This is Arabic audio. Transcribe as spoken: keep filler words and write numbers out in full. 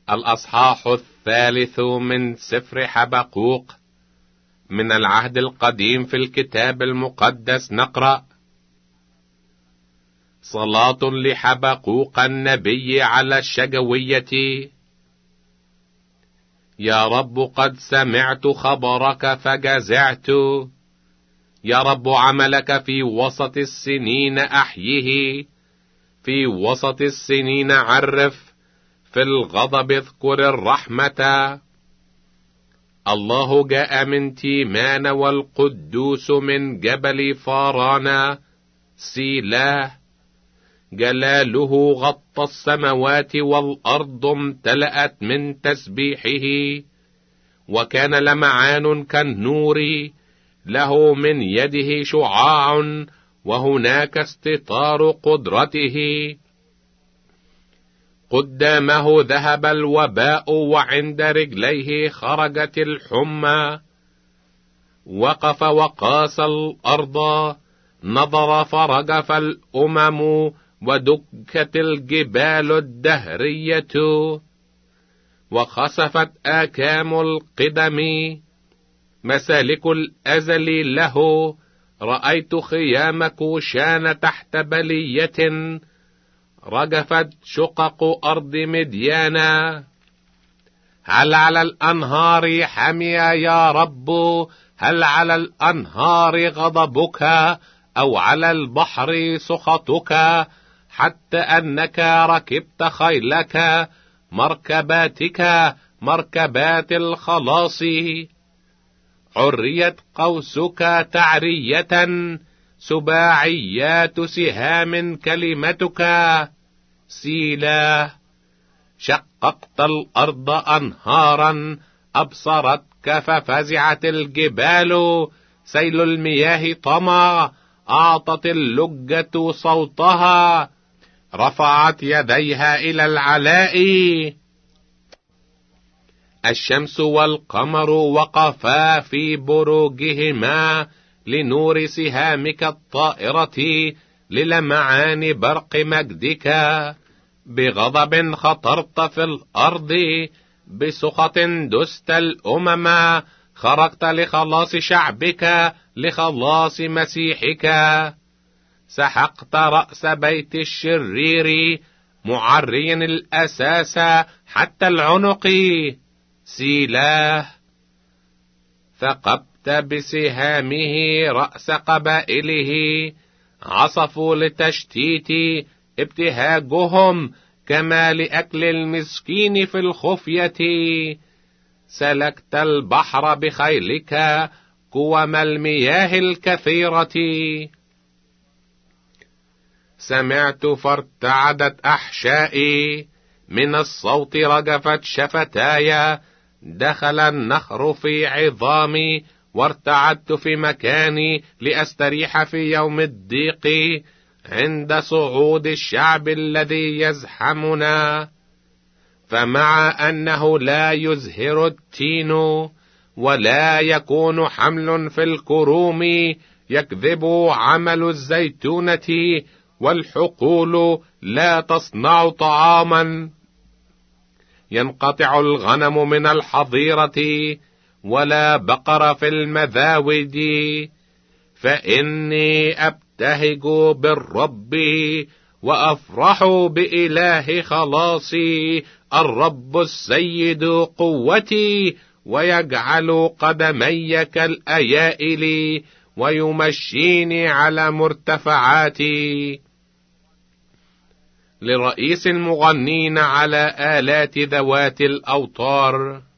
الأصحاح الثالث من سفر حبقوق. من العهد القديم في الكتاب المقدس نقرأ: صلاة لحبقوق النبي على الشجوية. يا رب قد سمعت خبرك فجزعت، يا رب عملك في وسط السنين أحيه، في وسط السنين عرف، في الغضب اذكر الرحمة. الله جاء من تيمان والقدوس من جبل فارانا سيلاه، جلاله غطى السماوات والأرض امتلأت من تسبيحه، وكان لمعان كالنور، له من يده شعاع، وهناك استطار قدرته. قدامه ذهب الوباء، وعند رجليه خرجت الحمى. وقف وقاس الأرض، نظر فرجف الأمم، ودكت الجبال الدهرية، وخسفت آكام القدم، مسالك الأزل له. رأيت خيام كوشان تحت بلية، رجفت شقق أرض مديانا. هل على الأنهار حميا يا رب؟ هل على الأنهار غضبك، أو على البحر سخطك؟ حتى أنك ركبت خيلك، مركباتك، مركبات الخلاص. عريت قوسك تعرية، سباعيات سهام كلمتك. سيلاه. شققت الأرض أنهارا، أبصرتك ففزعت الجبال. سيل المياه طمى، أعطت اللجة صوتها، رفعت يديها إلى العلاء. الشمس والقمر وقفا في بروجهما، لنور سهامك الطائرة، للمعان برق مجدك. بغضب خطرت في الأرض، بسخط دست الأمم. خرجت لخلاص شعبك، لخلاص مسيحك. سحقت رأس بيت الشرير، معريا الأساس حتى العنق. سيلاه. ثقبت بسهامه رأس قبائله، عصفوا لتشتيت ابتهاجهم، كما لأكل المسكين في الخفية. سلكت البحر بخيلك، كوم المياه الكثيرة. سمعت فارتعدت أحشائي، من الصوت رجفت شفتاي. دخل النخر في عظامي، وارتعدت في مكاني، لأستريح في يوم الضيق، عند صعود الشعب الذي يزحمنا. فمع أنه لا يزهر التين، ولا يكون حمل في الكروم، يكذب عمل الزيتونة، والحقول لا تصنع طعاما. ينقطع الغنم من الحظيرة، ولا بقر في المذاود. فإني أبتهج بالرب، وأفرح بإله خلاصي. الرب السيد قوتي، ويجعل قدمي كالأيائل، ويمشيني على مرتفعاتي. لرئيس المغنين على آلات ذوات الأوتار.